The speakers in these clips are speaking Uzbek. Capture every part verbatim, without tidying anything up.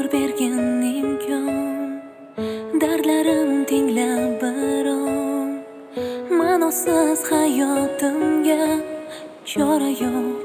bergin imkon, dardlarim tinglab baron. Ma'nosiz hayotimga chora yo'q.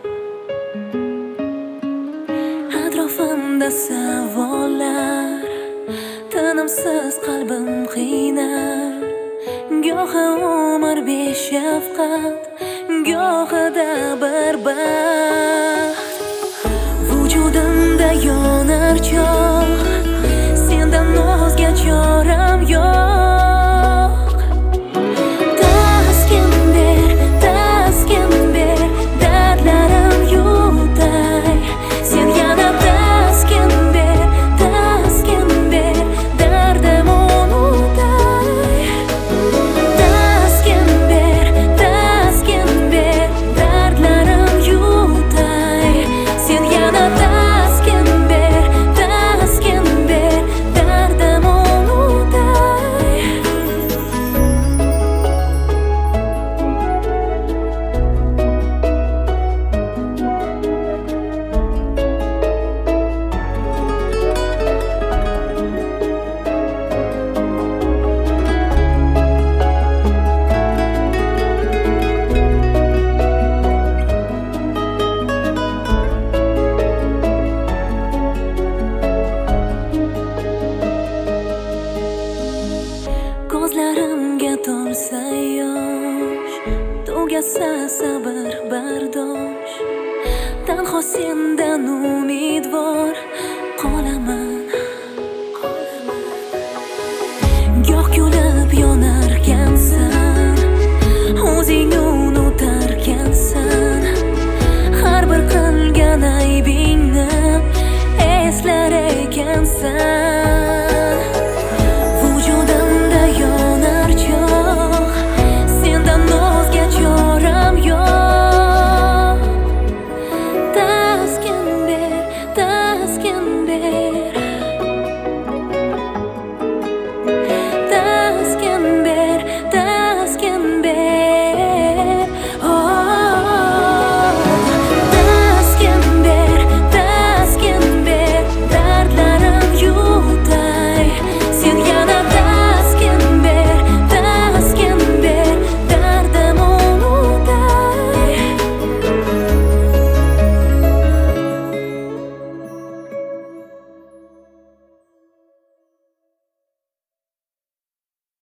Atrofimda savollar, tinimsiz qalbim qiynar. Gohi umr beshafqat, gohida bir baxt. Vujudimda yonar cho'g', sendan o'zga choram yo'q. Taskin ber, taskin ber, dardlarim yutay. Sen yana taskin ber, taskin ber, dardim unutay. Taskin ber, taskin ber, dardlarim yutay. Sen yana taskin ber, taskin ber, dardim unutay. Ko'zlarimga to'lsa yosh, tugasa sabr bardosh. Tanho sendan umidvor qolaman.